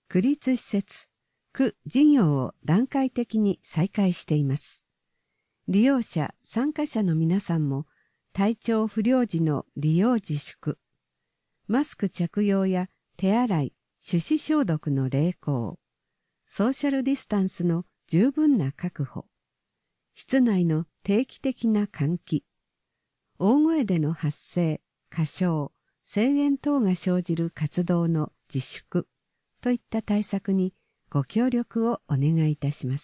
区立施設、区事業を段階的に再開しています。利用者、参加者の皆さんも体調不良時の利用自粛、マスク着用や手洗い、手指消毒の励行、ソーシャルディスタンスの十分な確保、室内の定期的な換気、大声での発声、歌唱、声援等が生じる活動の自粛といった対策にご協力をお願いいたします。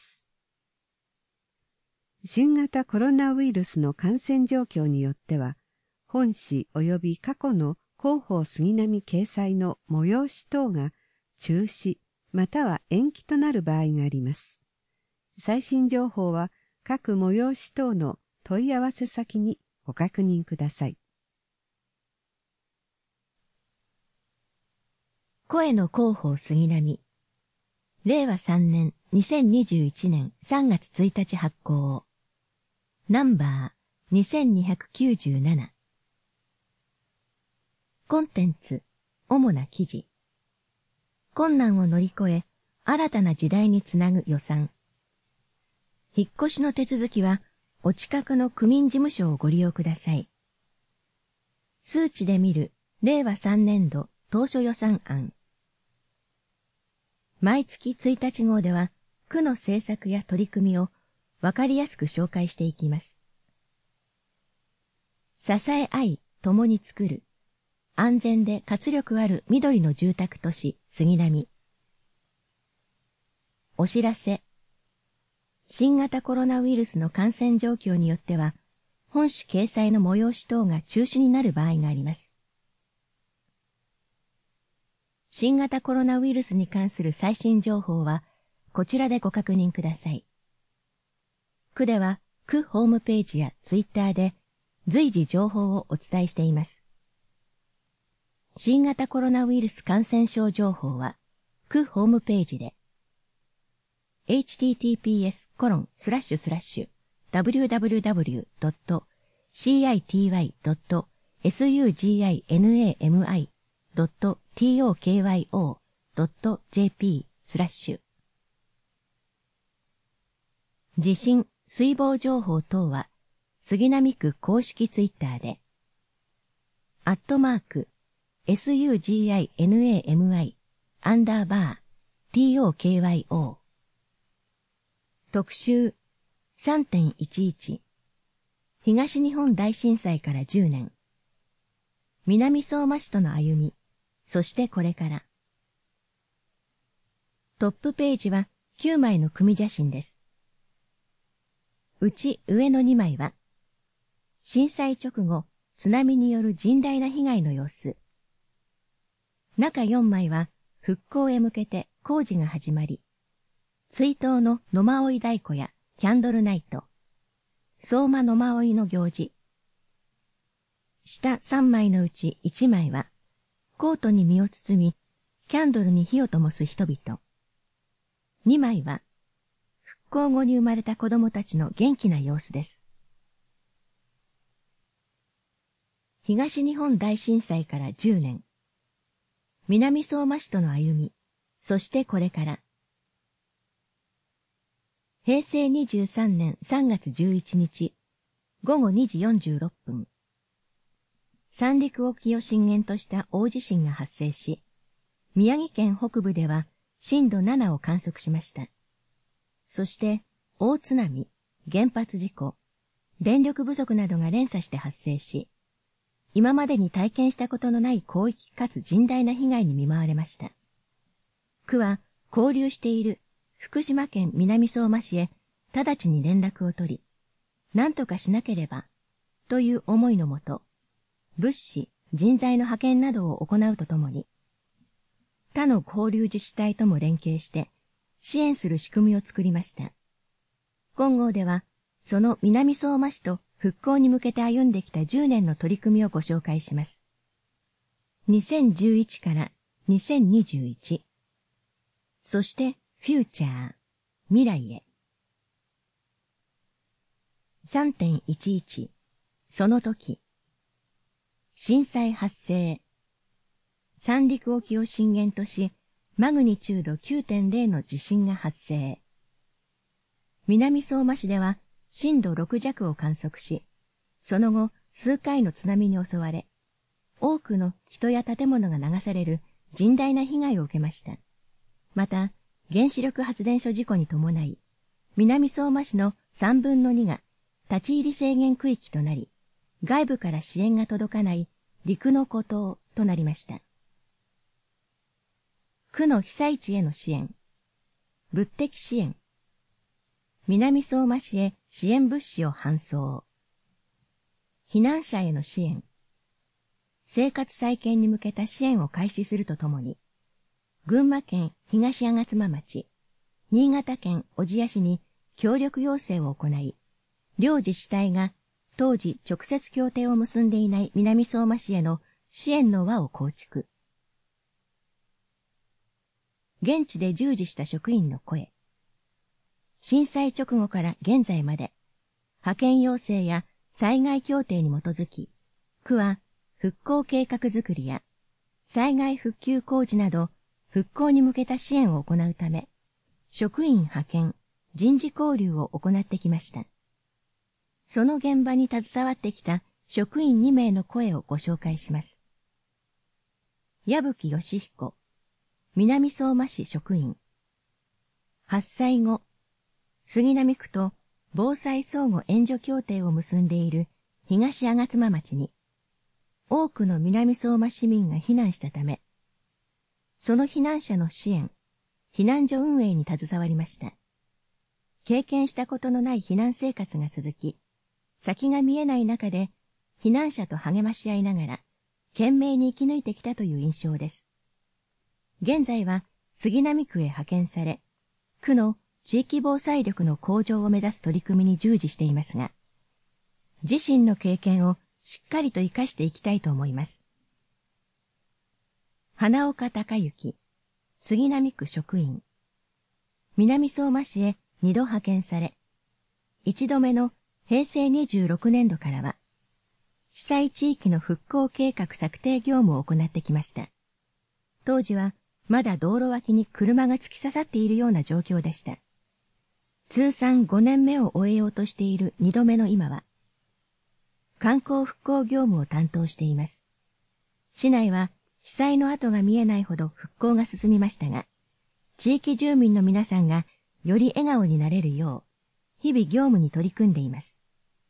新型コロナウイルスの感染状況によっては、本誌及び過去の広報杉並掲載の催し等が中止または延期となる場合があります。最新情報は各催し等の問い合わせ先にご確認ください。 声の広報杉並。令和3年2021年3月1日発行。ナンバー2297。コンテンツ、主な記事。困難を乗り越え、新たな時代につなぐ予算。引っ越しの手続きは、お近くの区民事務所をご利用ください。数値で見る、令和3年度当初予算案。毎月1日号では、区の政策や取り組みをわかりやすく紹介していきます。支え合い、共に作る。安全で活力ある緑の住宅都市、杉並。お知らせ。新型コロナウイルスの感染状況によっては、本誌掲載の催し等が中止になる場合があります。新型コロナウイルスに関する最新情報は、こちらでご確認ください。区では、区ホームページやツイッターで随時情報をお伝えしています。新型コロナウイルス感染症情報は、区ホームページで、https://www.city.suginami.tokyo.jp/ 地震、水防情報等は、杉並区公式ツイッターで、@suginami_tokyo。特集 3.11 東日本大震災から10年。南相馬市との歩み、そしてこれから。トップページは9枚の組写真です。うち上の2枚は、震災直後、津波による甚大な被害の様子。中4枚は、復興へ向けて工事が始まり、追悼の野馬追太鼓やキャンドルナイト、相馬野馬追の行事。下3枚のうち1枚は、コートに身を包み、キャンドルに火を灯す人々。2枚は、復興後に生まれた子供たちの元気な様子です。東日本大震災から10年。南相馬市との歩み、そしてこれから。平成23年3月11日、午後2時46分。三陸沖を震源とした大地震が発生し、宮城県北部では震度7を観測しました。そして、大津波、原発事故、電力不足などが連鎖して発生し、今までに体験したことのない広域かつ甚大な被害に見舞われました。区は交流している福島県南相馬市へ直ちに連絡を取り、何とかしなければ、という思いのもと、物資、人材の派遣などを行うとともに、他の交流自治体とも連携して支援する仕組みを作りました。今号では、その南相馬市と復興に向けて歩んできた10年の取り組みをご紹介します。2011から2021。そして、フューチャー、未来へ。3.11 その時。震災発生。三陸沖を震源とし、 マグニチュード 9.0 の地震が発生。南相馬市では震度6弱を観測し、その後数回の津波に襲われ、多くの人や建物が流される甚大な被害を受けました。また、原子力発電所事故に伴い、南相馬市の3分の2が立ち入り制限区域となり、外部から支援が届かない陸の孤島となりました。区の被災地への支援、物的支援、南相馬市へ支援物資を搬送、避難者への支援、生活再建に向けた支援を開始するとともに、群馬県東吾妻町、新潟県小千谷市に協力要請を行い、両自治体が当時直接協定を結んでいない南相馬市への支援の輪を構築。現地で従事した職員の声。震災直後から現在まで、派遣要請や災害協定に基づき、区は復興計画づくりや災害復旧工事など復興に向けた支援を行うため、職員派遣、人事交流を行ってきました。その現場に携わってきた職員2名の声をご紹介します。矢吹義彦、南相馬市職員。発災後、杉並区と防災相互援助協定を結んでいる東吾妻町に、多くの南相馬市民が避難したため、その避難者の支援、避難所運営に携わりました。経験したことのない避難生活が続き、先が見えない中で避難者と励まし合いながら、懸命に生き抜いてきたという印象です。現在は杉並区へ派遣され、区の地域防災力の向上を目指す取り組みに従事していますが、自身の経験をしっかりと活かしていきたいと思います。花岡隆之、杉並区職員。南相馬市へ2度派遣され、1度目の平成26年度からは、被災地域の復興計画策定業務を行ってきました。当時はまだ道路脇に車が突き刺さっているような状況でした。通算5年目を終えようとしている2度目の今は、観光復興業務を担当しています。市内は被災の跡が見えないほど復興が進みましたが、地域住民の皆さんがより笑顔になれるよう、日々業務に取り組んでいます。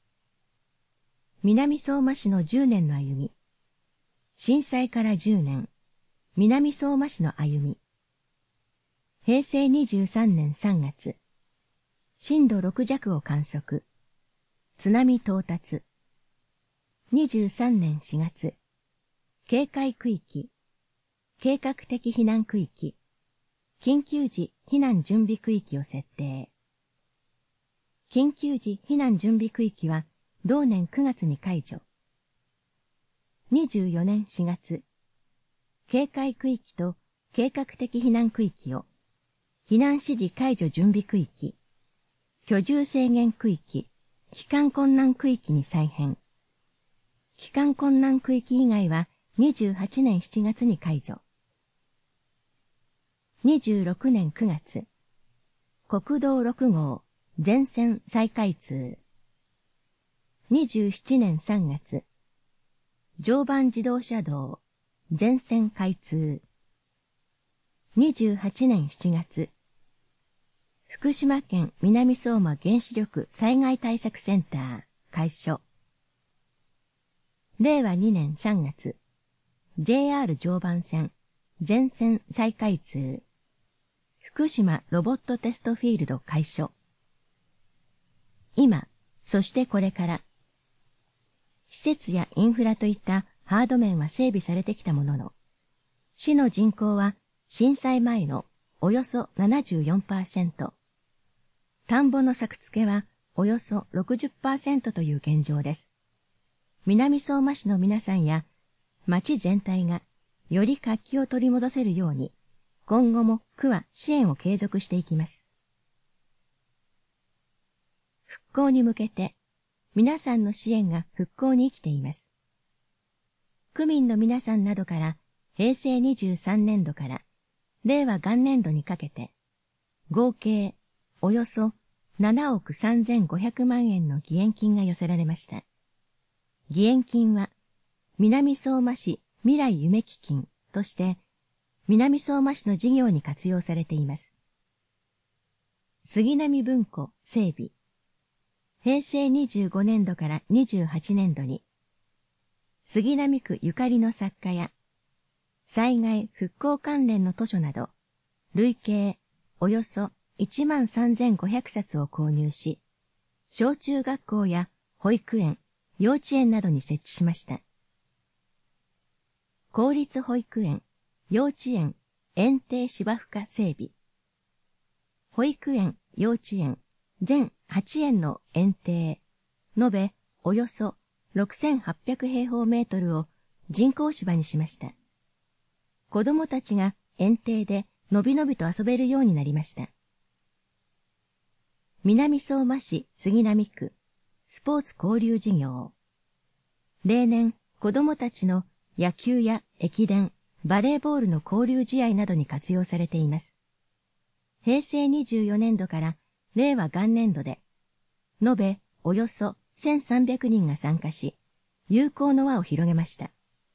南相馬市の10年の歩み。震災から10年、南相馬市の歩み。平成23年3月、震度6弱を観測。津波到達。23年4月、警戒区域、計画的避難区域、緊急時避難準備区域を設定。緊急時避難準備区域は同年9月に解除。24年4月、警戒区域と計画的避難区域を避難指示解除準備区域、居住制限区域、帰還困難区域に再編。帰還困難区域以外は28年7月に解除。26年9月、国道6号全線再開通。27年3月、常磐自動車道全線開通。28年7月、福島県南相馬原子力災害対策センター開所。令和2年3月、JR 常磐線全線再開通。福島ロボットテストフィールド開所。今、そしてこれから、施設やインフラといったハード面は整備されてきたものの、市の人口は震災前のおよそ 74%、田んぼの作付けはおよそ 60% という現状です。南相馬市の皆さんや町全体がより活気を取り戻せるように、今後も区は支援を継続していきます。復興に向けて、皆さんの支援が復興に生きています。区民の皆さんなどから平成23年度から令和元年度にかけて、合計およそ7億3500万円の義援金が寄せられました。義援金は、南相馬市未来夢基金として、南相馬市の事業に活用されています。杉並文庫整備。平成25年度から28年度に、杉並区ゆかりの作家や、災害復興関連の図書など、累計およそ13,500冊を購入し、小中学校や保育園、幼稚園などに設置しました。公立保育園、幼稚園、園庭芝生化整備。保育園、幼稚園、全8園の園庭、延べおよそ6,800平方メートルを人工芝にしました。子供たちが園庭でのびのびと遊べるようになりました。南相馬市杉並区スポーツ交流事業。例年、子供たちの野球や駅伝、バレーボールの交流試合などに活用されています。平成24年度から令和元年度で、延べおよそ1,300人が参加し、友好の輪を広げました。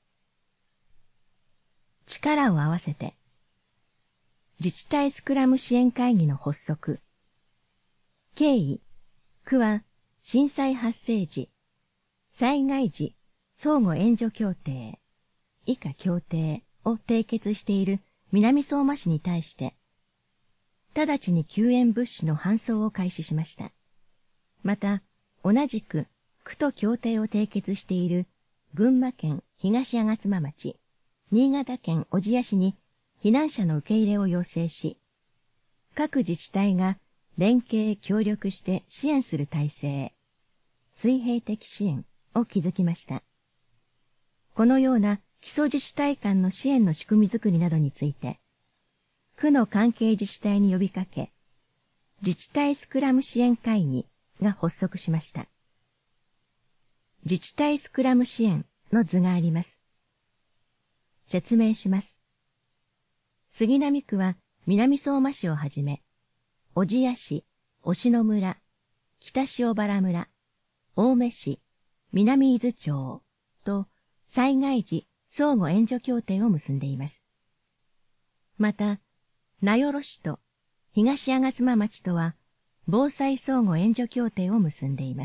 力を合わせて、自治体スクラム支援会議の発足。経緯、区は震災発生時、災害時相互援助協定、以下協定を締結している南相馬市に対して、直ちに救援物資の搬送を開始しました。また、同じく区と協定を締結している群馬県東吾妻町、新潟県小千谷市に避難者の受け入れを要請し、各自治体が連携協力して支援する体制、水平的支援を築きました。このような基礎自治体間の支援の仕組みづくりなどについて、区の関係自治体に呼びかけ、自治体スクラム支援会議が発足しました。自治体スクラム支援の図があります。説明します。杉並区は南相馬市をはじめ、小千谷市、忍野村、北塩原村、青梅市、南伊豆町と災害時相互援助協定を結んでいます。また、名寄市と東吾妻町とは防災相互援助協定を結んでいます。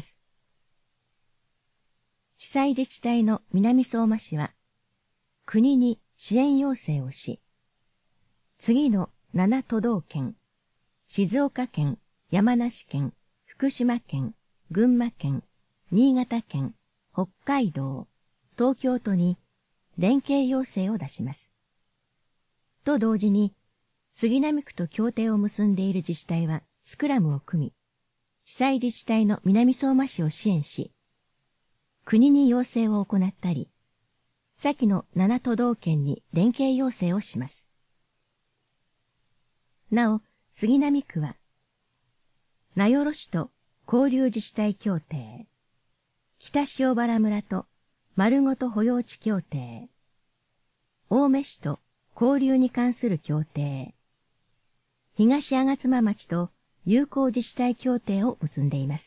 被災自治体の南相馬市は、国に支援要請をし、次の7都道県、静岡県、山梨県、福島県、群馬県、新潟県、北海道、東京都に連携要請を出します。と同時に、杉並区と協定を結んでいる自治体はスクラムを組み、被災自治体の南相馬市を支援し、国に要請を行ったり、先の7都道県に連携要請をします。なお、杉並区は、名寄市と交流自治体協定、北塩原村と丸ごと保養地協定、青梅市と交流に関する協定、東吾妻町と友好自治体協定を結んでいます。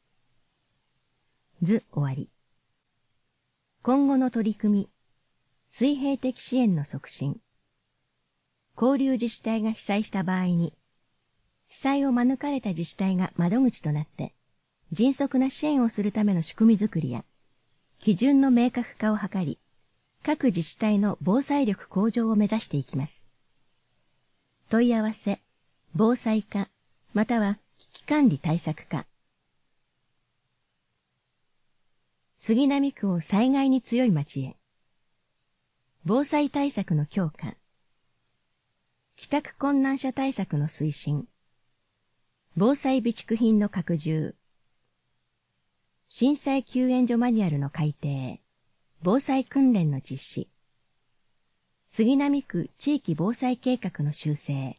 図終わり。今後の取り組み、水平的支援の促進。交流自治体が被災した場合に、被災を免れた自治体が窓口となって、迅速な支援をするための仕組みづくりや、基準の明確化を図り、各自治体の防災力向上を目指していきます。問い合わせ、防災課、または危機管理対策課。杉並区を災害に強い町へ。防災対策の強化。帰宅困難者対策の推進。防災備蓄品の拡充。震災救援所マニュアルの改定。防災訓練の実施。杉並区地域防災計画の修正。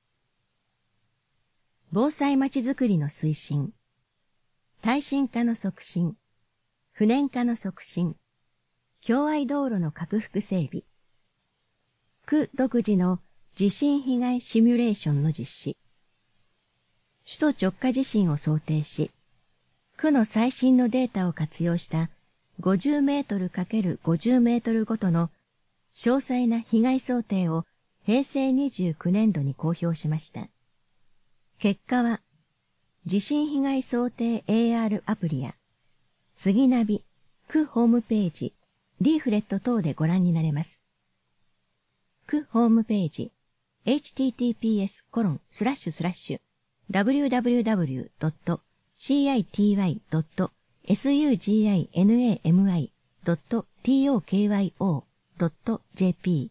防災まちづくりの推進。耐震化の促進。不燃化の促進。共愛道路の拡幅整備。区独自の地震被害シミュレーションの実施。首都直下地震を想定し、区の最新のデータを活用した50メートル ×50 メートルごとの詳細な被害想定を平成29年度に公表しました。結果は、地震被害想定 AR アプリや、杉ナビ、区ホームページ、リーフレット等でご覧になれます。区ホームページ、https://www.city.signami.tokyo.jp/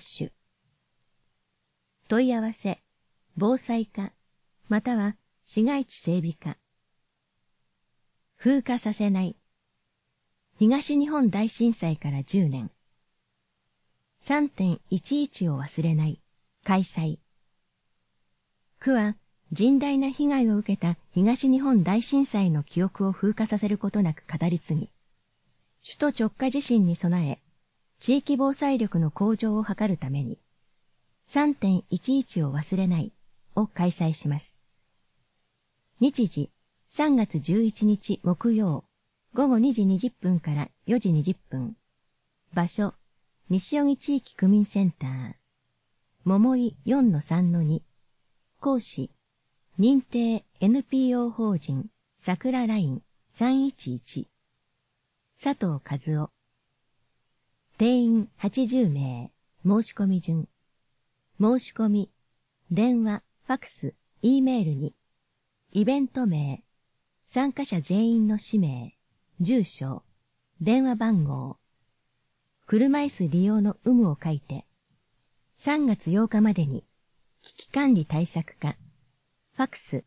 問い合わせ、防災課、または市街地整備課。風化させない。東日本大震災から10年。3.11 を忘れない。開催。区は甚大な被害を受けた東日本大震災の記憶を風化させることなく語り継ぎ、首都直下地震に備え、地域防災力の向上を図るために、3.11 を忘れないを開催します。日時、3月11日木曜、午後2時20分から4時20分。場所、西荻地域区民センター。桃井 4-3-2。講師、認定 NPO 法人桜ライン311。佐藤和夫。定員80名。申し込み順。申し込み、電話、ファクス、E メールに、イベント名、参加者全員の氏名、住所、電話番号、車椅子利用の有無を書いて、3月8日までに、危機管理対策課、ファクス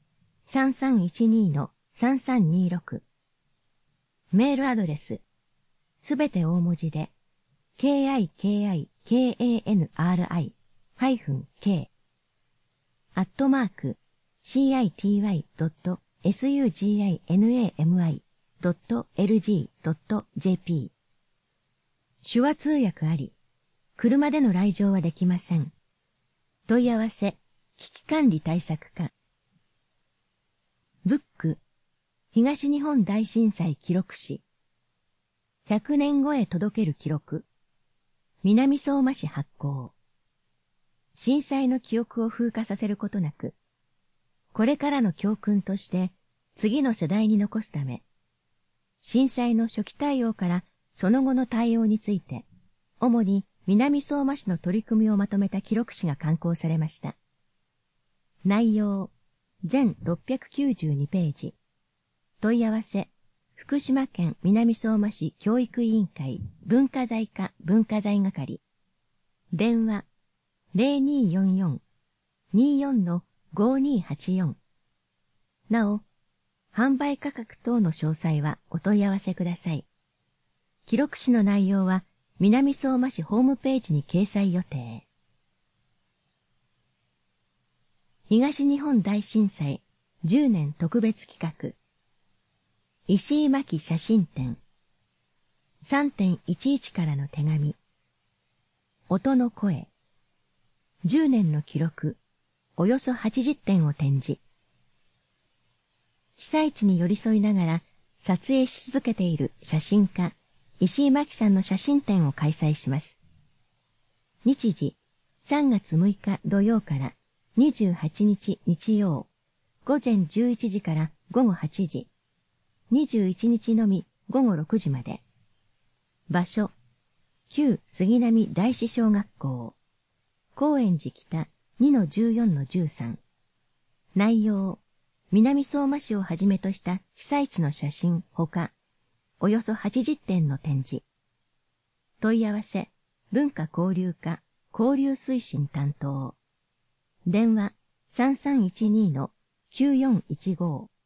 3312-3326。メールアドレス、すべて大文字で、kikikanri-k @city.suginami.lg.jp 手話通訳あり、車での来場はできません。問い合わせ、危機管理対策課。ブック、東日本大震災記録誌。100年後へ届ける記録。南相馬市発行。震災の記憶を風化させることなく、これからの教訓として次の世代に残すため、震災の初期対応からその後の対応について、主に南相馬市の取り組みをまとめた記録誌が刊行されました。内容、全692ページ。問い合わせ、福島県南相馬市教育委員会文化財課文化財係。電話、0244-24-5284。なお、販売価格等の詳細はお問い合わせください。記録誌の内容は南相馬市ホームページに掲載予定。東日本大震災10年特別企画。石井真紀写真展。3.11 からの手紙。音の声。10年の記録、およそ80点を展示。被災地に寄り添いながら撮影し続けている写真家、石井真紀さんの写真展を開催します。日時、3月6日土曜から28日日曜、午前11時から午後8時、21日のみ午後6時まで。場所、旧杉並大師小学校。高円寺北 2-14-13。内容、南相馬市をはじめとした被災地の写真ほか、およそ80点の展示。問い合わせ、文化交流課交流推進担当。電話 3312-9415。